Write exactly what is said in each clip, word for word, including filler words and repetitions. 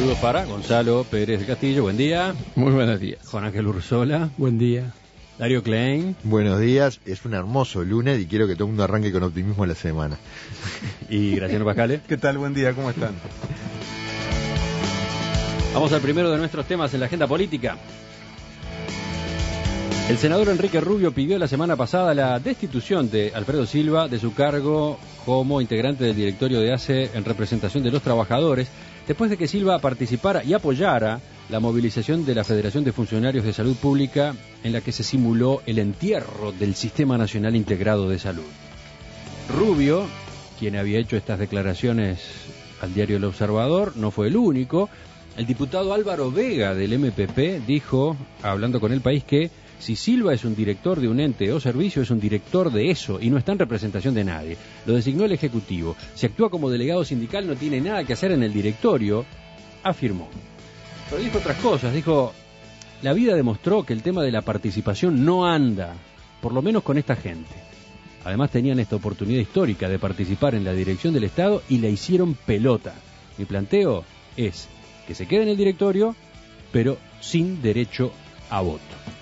Saludos para Gonzalo Pérez del Castillo, buen día. Muy buenos días. Juan Ángel Ursola. Buen día. Darío Klein. Buenos días, es un hermoso lunes y quiero que todo el mundo arranque con optimismo la semana. Y Graciano Pascale. ¿Qué tal? Buen día, ¿cómo están? Vamos al primero de nuestros temas en la agenda política. El senador Enrique Rubio pidió la semana pasada la destitución de Alfredo Silva de su cargo como integrante del directorio de A C E en representación de los trabajadores, después de que Silva participara y apoyara la movilización de la Federación de Funcionarios de Salud Pública en la que se simuló el entierro del Sistema Nacional Integrado de Salud. Rubio, quien había hecho estas declaraciones al diario El Observador, no fue el único. El diputado Álvaro Vega del M P P dijo, hablando con El País, que si Silva es un director de un ente o servicio, es un director de eso y no está en representación de nadie. Lo designó el Ejecutivo. Si actúa como delegado sindical, no tiene nada que hacer en el directorio, afirmó. Pero dijo otras cosas. Dijo, la vida demostró que el tema de la participación no anda, por lo menos con esta gente. Además tenían esta oportunidad histórica de participar en la dirección del Estado y la hicieron pelota. Mi planteo es que se quede en el directorio, pero sin derecho a voto.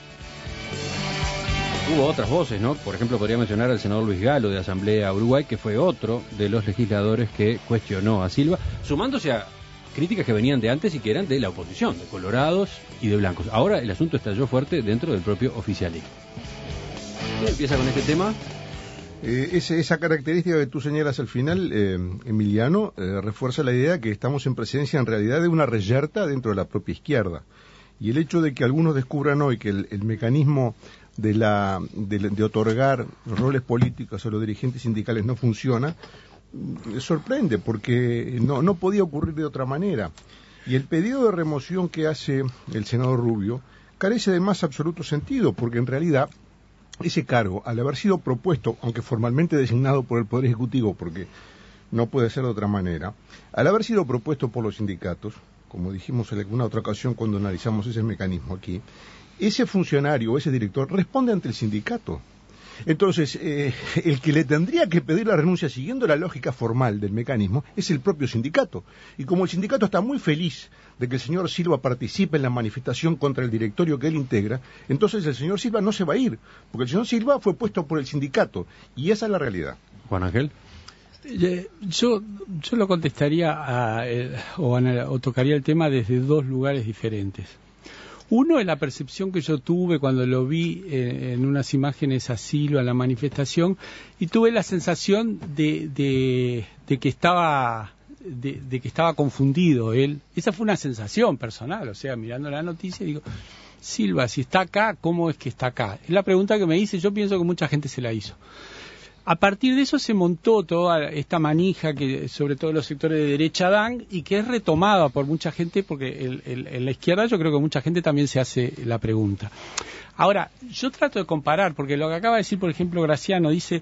Hubo otras voces, ¿no? Por ejemplo, podría mencionar al senador Luis Galo de Asamblea Uruguay, que fue otro de los legisladores que cuestionó a Silva, sumándose a críticas que venían de antes y que eran de la oposición, de colorados y de blancos. Ahora el asunto estalló fuerte dentro del propio oficialismo. ¿Quién empieza con este tema? Eh, ese, esa característica que tú señalas al final, eh, Emiliano, eh, refuerza la idea que estamos en presencia en realidad de una reyerta dentro de la propia izquierda. Y el hecho de que algunos descubran hoy que el, el mecanismo de, la, de, de otorgar roles políticos a los dirigentes sindicales no funciona, eh, sorprende, porque no, no podía ocurrir de otra manera. Y el pedido de remoción que hace el senador Rubio carece de más absoluto sentido, porque en realidad ese cargo, al haber sido propuesto, aunque formalmente designado por el Poder Ejecutivo, porque no puede ser de otra manera, al haber sido propuesto por los sindicatos, como dijimos en alguna otra ocasión cuando analizamos ese mecanismo aquí, ese funcionario o ese director responde ante el sindicato. Entonces, eh, el que le tendría que pedir la renuncia siguiendo la lógica formal del mecanismo es el propio sindicato. Y como el sindicato está muy feliz de que el señor Silva participe en la manifestación contra el directorio que él integra, entonces el señor Silva no se va a ir, porque el señor Silva fue puesto por el sindicato, y esa es la realidad. Juan Ángel. Yo, yo lo contestaría a, eh, o, a, o tocaría el tema desde dos lugares diferentes. Uno es la percepción que yo tuve cuando lo vi eh, en unas imágenes a Silva en la manifestación, y tuve la sensación de, de, de que estaba de, de que estaba confundido él. Esa fue una sensación personal, o sea, mirando la noticia digo, Silva, si está acá, ¿cómo es que está acá? Es la pregunta que me hice. Yo pienso que mucha gente se la hizo. A partir de eso se montó toda esta manija que sobre todo los sectores de derecha dan y que es retomada por mucha gente, porque el, el, en la izquierda yo creo que mucha gente también se hace la pregunta. Ahora, yo trato de comparar, porque lo que acaba de decir, por ejemplo, Graciano, dice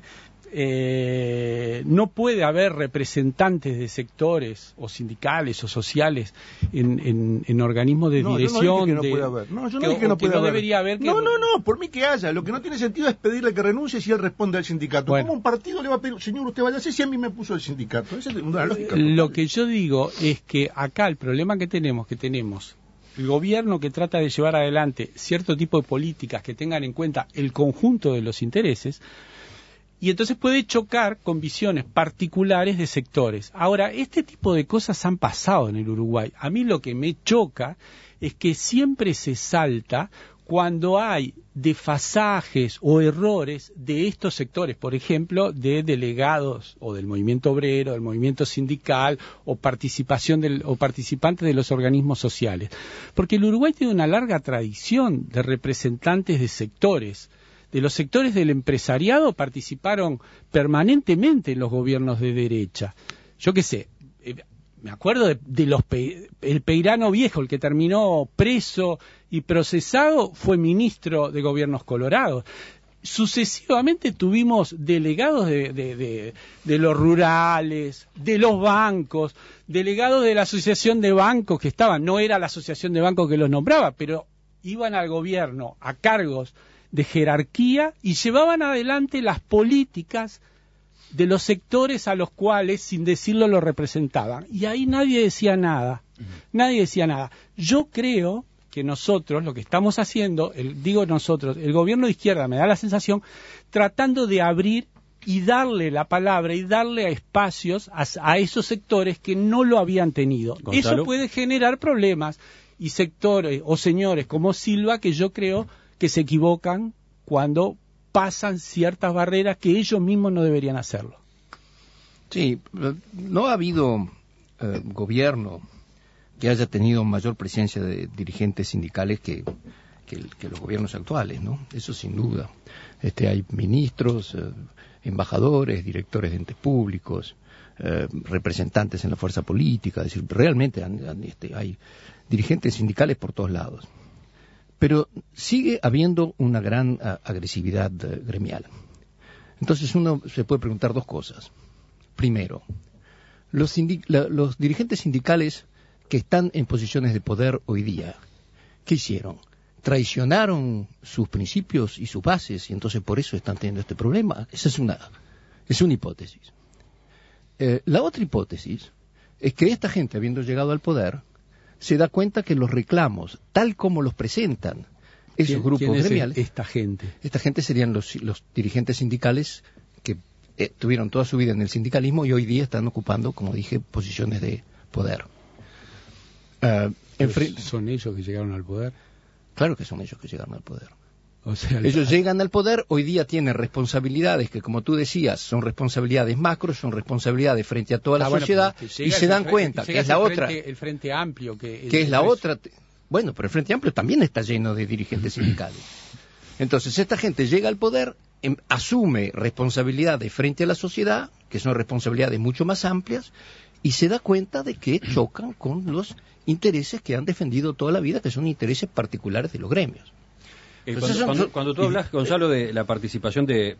eh, no puede haber representantes de sectores o sindicales o sociales en, en, en organismos de no, dirección. Yo no dije que no de, puede haber. No, yo no que, dije que no, que puede no haber. debería haber. Que... No, no, no, por mí que haya. Lo que no tiene sentido es pedirle que renuncie si él responde al sindicato. Bueno. ¿Cómo un partido le va a pedir, señor, usted vaya a hacer si a mí me puso el sindicato? Esa es una lógica. Lo que yo digo es que acá el problema que tenemos, que tenemos el gobierno que trata de llevar adelante cierto tipo de políticas que tengan en cuenta el conjunto de los intereses, y entonces puede chocar con visiones particulares de sectores. Ahora, este tipo de cosas han pasado en el Uruguay. A mí lo que me choca es que siempre se salta cuando hay desfasajes o errores de estos sectores, por ejemplo, de delegados o del movimiento obrero, del movimiento sindical o participación del, o participantes de los organismos sociales. Porque el Uruguay tiene una larga tradición de representantes de sectores. De los sectores del empresariado participaron permanentemente en los gobiernos de derecha. Yo qué sé, eh, me acuerdo de, de los pe, el Peirano viejo, el que terminó preso y procesado, fue ministro de gobiernos colorados. Sucesivamente tuvimos delegados de, de, de, de los rurales, de los bancos, delegados de la asociación de bancos que estaban, no era la asociación de bancos que los nombraba, pero iban al gobierno a cargos de jerarquía y llevaban adelante las políticas de los sectores a los cuales, sin decirlo, lo representaban. Y ahí nadie decía nada, uh-huh. nadie decía nada. Yo creo que nosotros, lo que estamos haciendo, el, digo nosotros, el gobierno de izquierda, me da la sensación, tratando de abrir y darle la palabra y darle a espacios a, a esos sectores que no lo habían tenido. Gonzalo. Eso puede generar problemas, y sectores o señores como Silva, que yo creo que se equivocan cuando pasan ciertas barreras que ellos mismos no deberían hacerlo. Sí, no ha habido eh, gobierno que haya tenido mayor presencia de dirigentes sindicales que, que, que los gobiernos actuales, ¿no? Eso sin duda. Este, hay ministros, eh, embajadores, directores de entes públicos, eh, representantes en la fuerza política, es decir, realmente han, han, este, hay dirigentes sindicales por todos lados. Pero sigue habiendo una gran uh, agresividad uh, gremial. Entonces uno se puede preguntar dos cosas. Primero, los, la, los dirigentes sindicales que están en posiciones de poder hoy día, ¿qué hicieron? ¿Traicionaron sus principios y sus bases y entonces por eso están teniendo este problema? Esa es una, es una hipótesis. Eh, la otra hipótesis es que esta gente, habiendo llegado al poder, se da cuenta que los reclamos, tal como los presentan esos ¿Quién, grupos quién es gremiales, esta gente? Esta gente serían los, los dirigentes sindicales que eh, tuvieron toda su vida en el sindicalismo y hoy día están ocupando, como dije, posiciones de poder. Uh, enfre- ¿Son ellos que llegaron al poder? Claro que son ellos que llegaron al poder. O sea, ellos el... llegan al poder, hoy día tienen responsabilidades que, como tú decías, son responsabilidades macros, son responsabilidades frente a toda la ah, sociedad, bueno, y se dan frente, cuenta que es la otra... Frente, el Frente Amplio, que, que es la otra... Bueno, pero el Frente Amplio también está lleno de dirigentes sindicales. Entonces, esta gente llega al poder, em, asume responsabilidades frente a la sociedad, que son responsabilidades mucho más amplias, y se da cuenta de que chocan con los intereses que han defendido toda la vida, que son intereses particulares de los gremios. Eh, cuando, cuando, cuando tú hablas, Gonzalo, de la participación de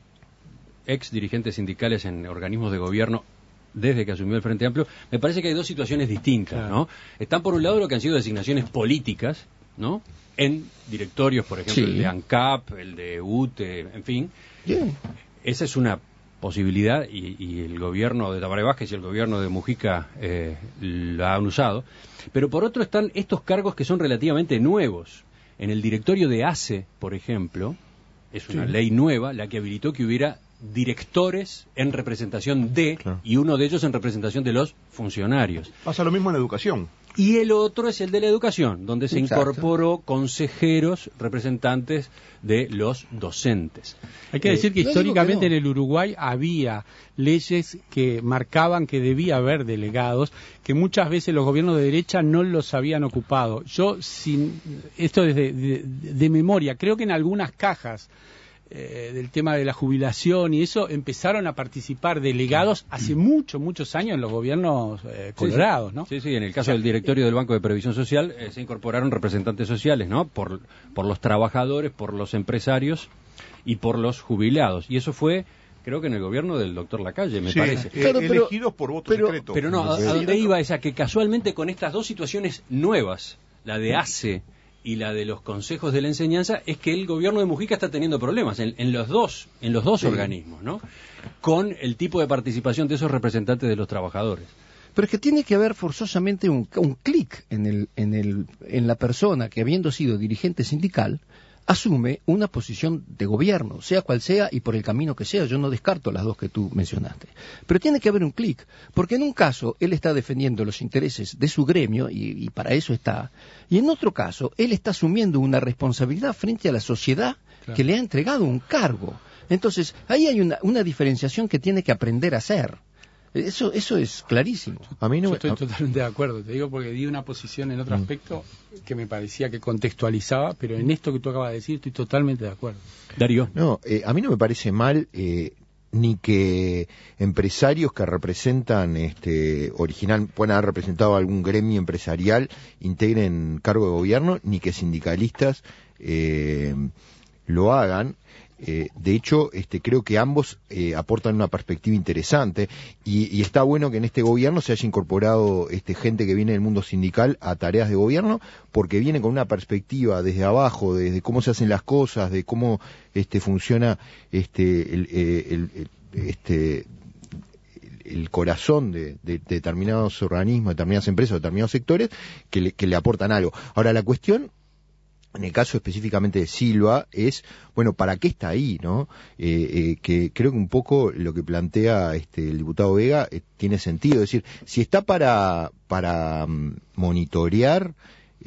ex dirigentes sindicales en organismos de gobierno desde que asumió el Frente Amplio, me parece que hay dos situaciones distintas, claro. ¿no? Están por un lado lo que han sido designaciones políticas, ¿no? En directorios, por ejemplo, sí. el de ANCAP, el de U T E, en fin. Yeah. Esa es una posibilidad y, y el gobierno de Tabaré Vázquez y el gobierno de Mujica eh, la han usado. Pero por otro están estos cargos que son relativamente nuevos. En el directorio de ACE, por ejemplo, es una sí. ley nueva la que habilitó que hubiera directores en representación de, claro. y uno de ellos en representación de los funcionarios. Pasa lo mismo en la educación. Y el otro es el de la educación, donde se Exacto. incorporó consejeros representantes de los docentes. Hay que eh, decir que históricamente que no. en el Uruguay había leyes que marcaban que debía haber delegados, que muchas veces los gobiernos de derecha no los habían ocupado. Yo, sin esto desde de, de, de memoria, creo que en algunas cajas Eh, del tema de la jubilación y eso, empezaron a participar delegados hace muchos, muchos años en los gobiernos eh, colorados, ¿no? Sí, sí, en el caso o sea, del directorio del Banco de Previsión Social eh, se incorporaron representantes sociales, ¿no? Por, por los trabajadores, por los empresarios y por los jubilados. Y eso fue, creo que en el gobierno del doctor Lacalle, me sí, parece. Eh, pero, elegidos por voto pero, secreto. Pero no, a, a donde iba es a que casualmente con estas dos situaciones nuevas, la de ACE y la de los consejos de la enseñanza, es que el gobierno de Mujica está teniendo problemas en, en los dos, en los dos sí. organismos, ¿no? Con el tipo de participación de esos representantes de los trabajadores. Pero es que tiene que haber forzosamente un, un clic en el, en el, en la persona que, habiendo sido dirigente sindical, asume una posición de gobierno, sea cual sea y por el camino que sea. Yo no descarto las dos que tú mencionaste. Pero tiene que haber un clic, porque en un caso él está defendiendo los intereses de su gremio, y, y para eso está, y en otro caso él está asumiendo una responsabilidad frente a la sociedad claro. que le ha entregado un cargo. Entonces, ahí hay una, una diferenciación que tiene que aprender a hacer. Eso eso es clarísimo. A mí no Yo estoy a... totalmente de acuerdo, te digo, porque di una posición en otro mm. aspecto que me parecía que contextualizaba, pero en esto que tú acabas de decir estoy totalmente de acuerdo. Darío. No, eh, a mí no me parece mal eh, ni que empresarios que representan, este, original, puedan haber representado algún gremio empresarial, integren cargo de gobierno, ni que sindicalistas eh, lo hagan. Eh, de hecho, este, creo que ambos eh, aportan una perspectiva interesante y, y está bueno que en este gobierno se haya incorporado este, gente que viene del mundo sindical a tareas de gobierno, porque viene con una perspectiva desde abajo, desde cómo se hacen las cosas, de cómo este, funciona este, el, el, el, este, el corazón de, de, de determinados organismos, determinadas empresas, determinados sectores que le, que le aportan algo. Ahora, la cuestión, en el caso específicamente de Silva, es, bueno, ¿para qué está ahí, no? Eh, eh, que creo que un poco lo que plantea este el diputado Vega eh, tiene sentido. Es decir, si está para, para um, monitorear,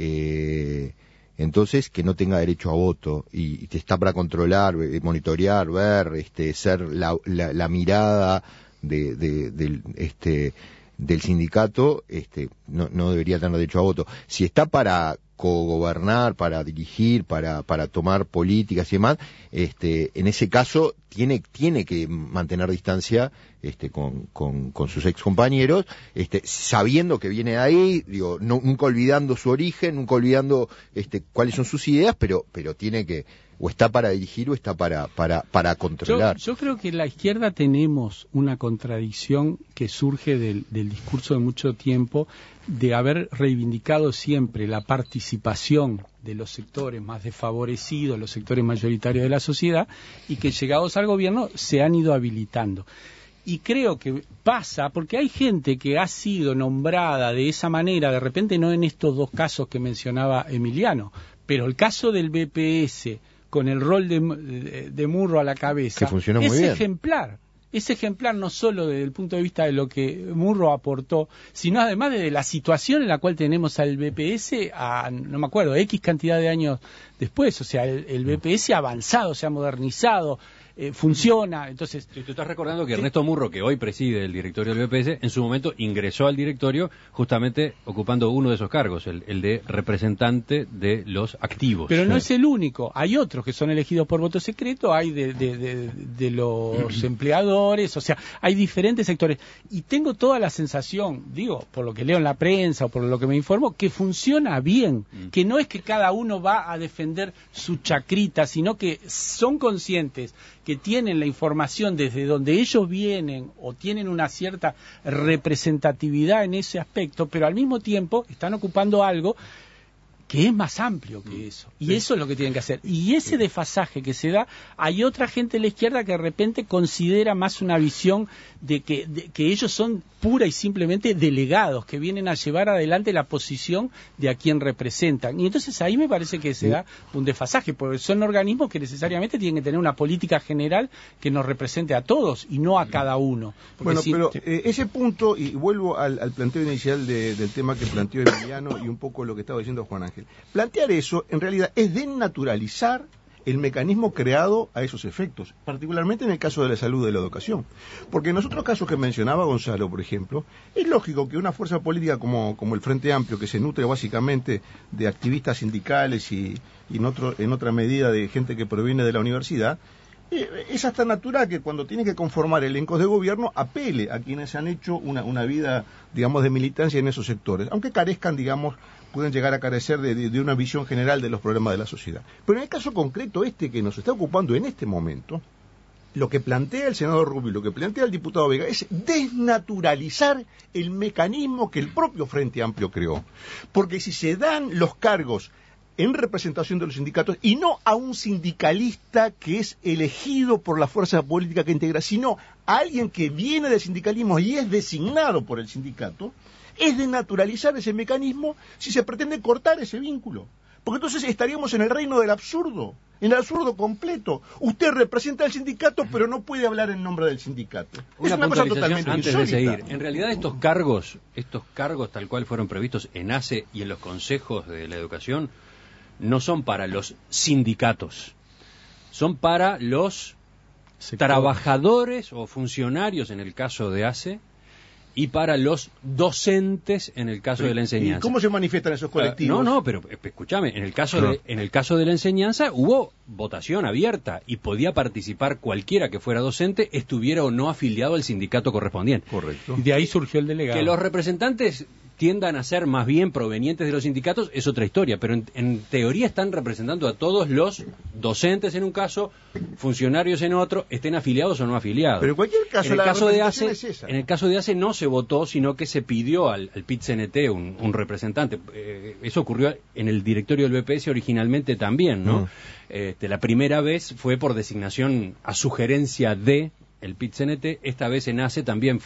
eh, entonces que no tenga derecho a voto, y, y está para controlar, eh, monitorear, ver, este, ser la, la, la mirada de, de, del, este, del sindicato, este, no, no debería tener derecho a voto. Si está para cogobernar, para dirigir, para, para tomar políticas y demás, este, en ese caso tiene, tiene que mantener distancia, este, con, con, con sus ex compañeros, este, sabiendo que viene de ahí, digo, no, nunca olvidando su origen, nunca olvidando, este, cuáles son sus ideas, pero, pero tiene que, o está para dirigir o está para, para, para controlar. Yo, yo creo que en la izquierda tenemos una contradicción que surge del, del discurso de mucho tiempo, de haber reivindicado siempre la participación de los sectores más desfavorecidos, los sectores mayoritarios de la sociedad, y que llegados al gobierno se han ido habilitando. Y creo que pasa porque hay gente que ha sido nombrada de esa manera, de repente no en estos dos casos que mencionaba Emiliano, pero el caso del B P S con el rol de, de, de Murro a la cabeza, que funcionó muy es bien. ejemplar. Es ejemplar no solo desde el punto de vista de lo que Murro aportó, sino además desde la situación en la cual tenemos al B P S a, no me acuerdo, X cantidad de años después. O sea, el, el B P S ha avanzado, se ha modernizado, eh, funciona. Entonces, si tú estás recordando que Ernesto Murro, que hoy preside el directorio del B P S, en su momento ingresó al directorio justamente ocupando uno de esos cargos, el, el de representante de los activos. Pero no es el único, hay otros que son elegidos por voto secreto, hay de, de, de, de los empleadores, o sea, hay diferentes sectores. Y tengo toda la sensación, digo, por lo que leo en la prensa o por lo que me informo, que funciona bien, que no es que cada uno va a defender su chacrita, sino que son conscientes que tienen la información desde donde ellos vienen o tienen una cierta representatividad en ese aspecto, pero al mismo tiempo están ocupando algo que es más amplio que eso. Y sí, eso es lo que tienen que hacer. Y ese desfasaje que se da, hay otra gente de la izquierda que de repente considera más una visión de que, de que ellos son pura y simplemente delegados, que vienen a llevar adelante la posición de a quien representan. Y entonces ahí me parece que se da un desfasaje, porque son organismos que necesariamente tienen que tener una política general que nos represente a todos y no a cada uno. Porque bueno, si... pero eh, ese punto, y vuelvo al, al planteo inicial de, del tema que planteó Emiliano y un poco lo que estaba diciendo Juan Ángel. Plantear eso, en realidad, es desnaturalizar el mecanismo creado a esos efectos, particularmente en el caso de la salud y de la educación. Porque en los otros casos que mencionaba Gonzalo, por ejemplo, es lógico que una fuerza política como, como el Frente Amplio, que se nutre básicamente de activistas sindicales y, y en, otro, en otra medida de gente que proviene de la universidad, eh, es hasta natural que cuando tiene que conformar elencos de gobierno apele a quienes han hecho una, una vida, digamos, de militancia en esos sectores, aunque carezcan, digamos, pueden llegar a carecer de, de, de una visión general de los problemas de la sociedad. Pero en el caso concreto este que nos está ocupando en este momento, lo que plantea el senador Rubio, lo que plantea el diputado Vega, es desnaturalizar el mecanismo que el propio Frente Amplio creó. Porque si se dan los cargos en representación de los sindicatos, y no a un sindicalista que es elegido por la fuerza política que integra, sino a alguien que viene del sindicalismo y es designado por el sindicato, es desnaturalizar ese mecanismo si se pretende cortar ese vínculo. Porque entonces estaríamos en el reino del absurdo, en el absurdo completo. Usted representa al sindicato, pero no puede hablar en nombre del sindicato. Una es una cosa totalmente antes insólita. de seguir. En realidad estos cargos, estos cargos tal cual fueron previstos en A C E y en los consejos de la educación, no son para los sindicatos, son para los Sector. trabajadores o funcionarios en el caso de A C E, y para los docentes en el caso ¿Y, de la enseñanza. ¿Y cómo se manifiestan esos colectivos? Uh, no, no, pero escúchame, en el caso no. de en el caso de la enseñanza hubo votación abierta y podía participar cualquiera que fuera docente, estuviera o no afiliado al sindicato correspondiente. Correcto. Y de ahí surgió el delegado. Que los representantes tiendan a ser más bien provenientes de los sindicatos es otra historia, pero en, en teoría están representando a todos los docentes en un caso, funcionarios en otro, estén afiliados o no afiliados. Pero en cualquier caso, en el la caso de A C E, es esa. En el caso de A C E no se votó, sino que se pidió al, al P I T C N T un, un representante. Eh, eso ocurrió en el directorio del B P S originalmente también, ¿no? Mm. Este, la primera vez fue por designación a sugerencia de el P I T C N T, esta vez en A C E también fue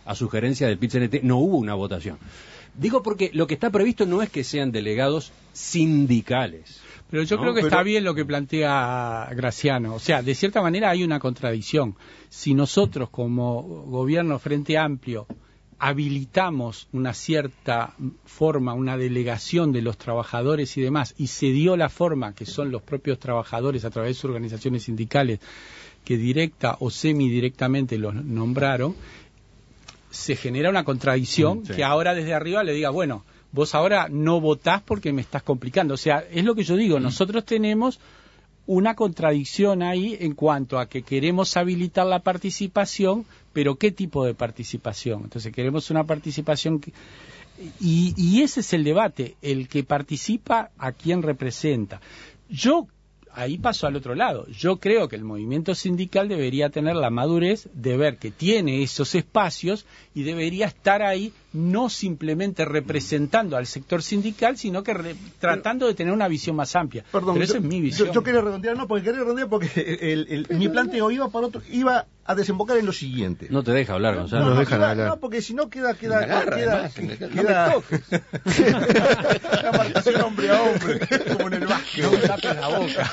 a sugerencia del P I T C N T, no hubo una votación. Digo porque lo que está previsto no es que sean delegados sindicales. Pero yo ¿no? creo que Pero... está bien lo que plantea Graciano. O sea, de cierta manera hay una contradicción. Si nosotros como gobierno Frente Amplio habilitamos una cierta forma, una delegación de los trabajadores y demás, y se dio la forma que son los propios trabajadores a través de sus organizaciones sindicales que directa o semidirectamente los nombraron, se genera una contradicción mm, sí. que ahora desde arriba le diga, bueno, vos ahora no votás porque me estás complicando. O sea, es lo que yo digo, mm. nosotros tenemos una contradicción ahí en cuanto a que queremos habilitar la participación, pero ¿qué tipo de participación? Entonces queremos una participación que... y, y ese es el debate, el que participa a quién representa. Yo ahí paso al otro lado. Yo creo que el movimiento sindical debería tener la madurez de ver que tiene esos espacios y debería estar ahí no simplemente representando al sector sindical, sino que re, tratando de tener una visión más amplia. Perdón, pero esa yo, es mi visión. Yo, yo quería redondear, no, porque quería redondear porque el, el, el, mi planteo iba para otro, iba a desembocar en lo siguiente. No te deja hablar, Gonzalo. No, No, no, no, dejan queda, hablar. no, porque si no queda, queda, Me agarra, queda, además, queda, no queda me toques. la marcación hombre a hombre, como en el básquet. No me tapes la boca.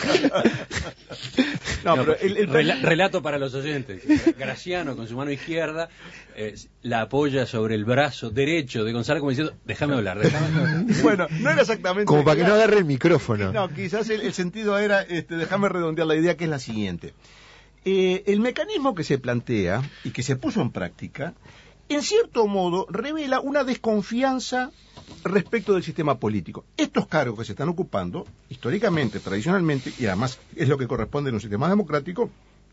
No, pero el, el Rel- relato para los oyentes. Graciano con su mano izquierda eh, la apoya sobre el brazo derecho de Gonzalo como diciendo, déjame hablar, déjame hablar. Bueno, no era exactamente... Como para que claro. no agarre el micrófono. No, quizás el, el sentido era, este, déjame redondear la idea, que es la siguiente. Eh, el mecanismo que se plantea y que se puso en práctica, en cierto modo, revela una desconfianza respecto del sistema político. Estos cargos que se están ocupando, históricamente, tradicionalmente, y además es lo que corresponde en un sistema democrático,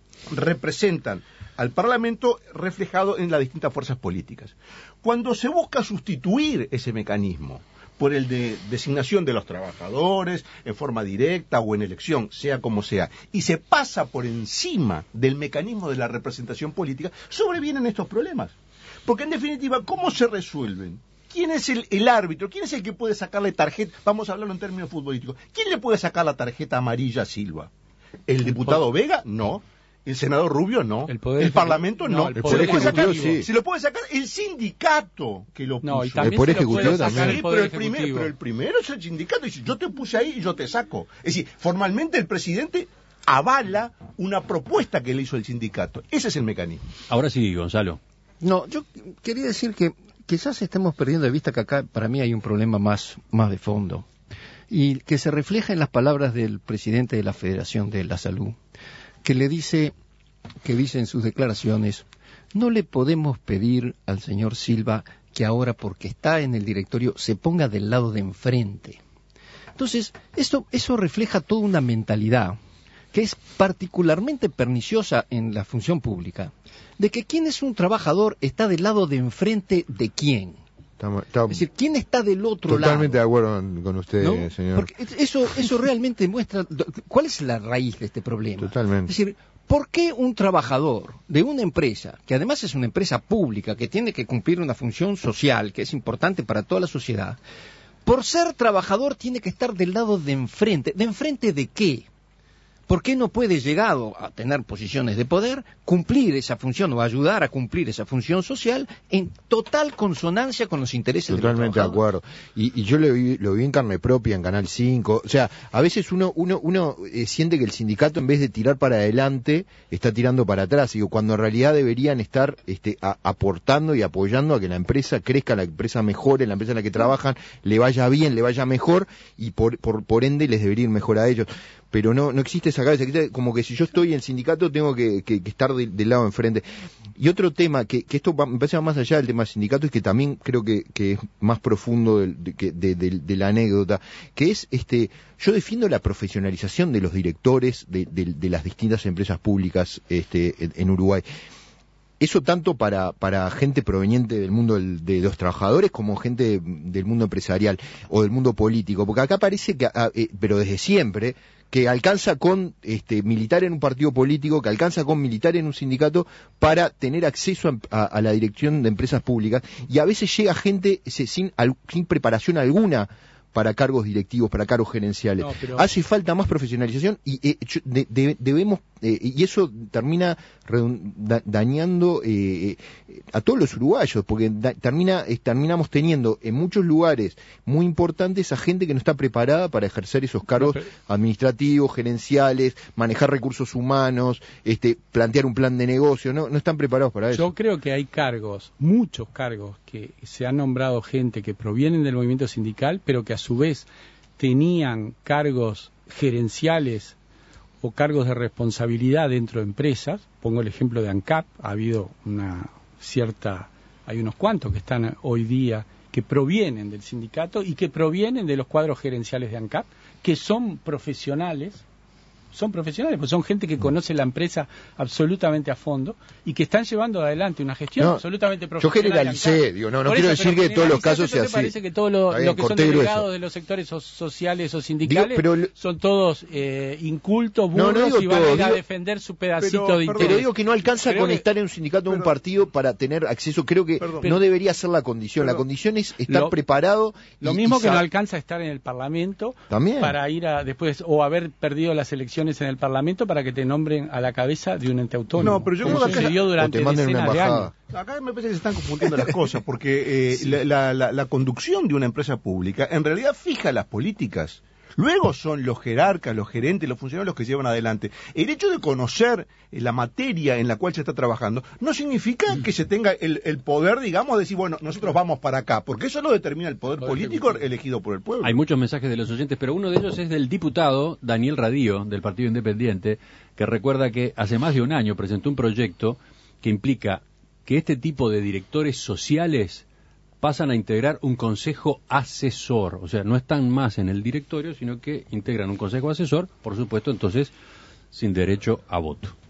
representan al Parlamento reflejado en las distintas fuerzas políticas. Cuando se busca sustituir ese mecanismo por el de designación de los trabajadores en forma directa o en elección, sea como sea, y se pasa por encima del mecanismo de la representación política, sobrevienen estos problemas. Porque en definitiva, ¿cómo se resuelven? ¿Quién es el, el árbitro? ¿Quién es el que puede sacarle tarjeta? Vamos a hablarlo en términos futbolísticos. ¿Quién le puede sacar la tarjeta amarilla a Silva? ¿El diputado Vega? No. ¿El senador Rubio? No. ¿El, poder ¿El Parlamento? No. no. El se, poder lo puede sacar, sí. se lo puede sacar el sindicato que lo puso. No, y también El Poder se lo puede Ejecutivo sacar también. el Sí, Poder pero el, primer, Ejecutivo. pero el primero es el sindicato. Dice, yo te puse ahí y yo te saco. Es decir, formalmente el presidente avala una propuesta que le hizo el sindicato. Ese es el mecanismo. Ahora sí, Gonzalo. No, yo quería decir que quizás estemos perdiendo de vista que acá para mí hay un problema más, más de fondo y que se refleja en las palabras del presidente de la Federación de la Salud, que le dice, que dice en sus declaraciones, no le podemos pedir al señor Silva que ahora porque está en el directorio se ponga del lado de enfrente. Entonces, esto, eso refleja toda una mentalidad que es particularmente perniciosa en la función pública, de que quién es un trabajador está del lado de enfrente de quién. Estamos, estamos Es decir, quién está del otro totalmente lado. de acuerdo con usted, ¿No? señor. Porque eso, eso realmente muestra cuál es la raíz de este problema. Totalmente. Es decir, ¿por qué un trabajador de una empresa, que además es una empresa pública, que tiene que cumplir una función social, que es importante para toda la sociedad, por ser trabajador tiene que estar del lado de enfrente? ¿De enfrente de qué? ¿Por qué no puede, llegado a tener posiciones de poder, cumplir esa función o ayudar a cumplir esa función social en total consonancia con los intereses Totalmente de de los trabajadores? acuerdo. Y, y yo lo vi, lo vi en carne propia en Canal cinco. O sea, a veces uno uno uno eh, siente que el sindicato en vez de tirar para adelante está tirando para atrás. Digo, cuando en realidad deberían estar este, a, aportando y apoyando a que la empresa crezca, la empresa mejore, la empresa en la que trabajan le vaya bien, le vaya mejor y por por, por ende les debería ir mejor a ellos. Pero no no existe esa cabeza, como que si yo estoy en el sindicato tengo que, que, que estar de, del lado enfrente. Y otro tema, que, que esto va, me parece más allá del tema del sindicato, es que también creo que, que es más profundo de, de, de, de, de la anécdota, que es, este yo defiendo la profesionalización de los directores de, de, de las distintas empresas públicas este, en, en Uruguay. Eso tanto para, para gente proveniente del mundo del, de los trabajadores como gente del mundo empresarial o del mundo político, porque acá parece que, eh, pero desde siempre, que alcanza con este, militar en un partido político, que alcanza con militar en un sindicato para tener acceso a, a, a la dirección de empresas públicas, y a veces llega gente ese, sin, al, sin preparación alguna para cargos directivos, para cargos gerenciales. No, pero... Hace falta más profesionalización y eh, de, de, debemos eh, y eso termina da, dañando eh, a todos los uruguayos, porque da, termina eh, terminamos teniendo en muchos lugares muy importantes a gente que no está preparada para ejercer esos cargos administrativos, gerenciales, manejar recursos humanos, este, plantear un plan de negocio, no, no están preparados para eso. Yo creo que hay cargos, muchos cargos, que se han nombrado gente que provienen del movimiento sindical, pero que a su vez tenían cargos gerenciales o cargos de responsabilidad dentro de empresas. Pongo el ejemplo de ANCAP, ha habido una cierta, hay unos cuantos que están hoy día que provienen del sindicato y que provienen de los cuadros gerenciales de ANCAP, que son profesionales, son profesionales, pues son gente que conoce la empresa absolutamente a fondo y que están llevando adelante una gestión no, absolutamente profesional. Yo generalicé, digo, no, no quiero decir que todos los casos sean así. Parece que todos los lo que son delegados de los sectores so sociales o sindicales digo, pero, son todos eh, incultos, burros, no, no y van todo, a ir a digo, defender su pedacito pero, de interés. Pero digo que no alcanza creo con que, estar en un sindicato o un partido para tener acceso, creo que perdón, no debería ser la condición, perdón, la condición es estar lo, preparado. Lo y, mismo y que no alcanza a estar en el Parlamento ¿También? para ir a después o haber perdido las elecciones en el Parlamento para que te nombren a la cabeza de un ente autónomo. No, pero yo creo que sucedió durante decenas de años. Acá me parece que se están confundiendo las cosas, porque eh, sí. la, la, la conducción de una empresa pública en realidad fija las políticas. Luego son los jerarcas, los gerentes, los funcionarios los que llevan adelante. El hecho de conocer la materia en la cual se está trabajando no significa que se tenga el, el poder, digamos, de decir, bueno, nosotros vamos para acá, porque eso lo determina el poder político elegido por el pueblo. Hay muchos mensajes de los oyentes, pero uno de ellos es del diputado Daniel Radío, del Partido Independiente, que recuerda que hace más de un año presentó un proyecto que implica que este tipo de directores sociales pasan a integrar un consejo asesor, o sea, no están más en el directorio, sino que integran un consejo asesor, por supuesto, entonces, sin derecho a voto.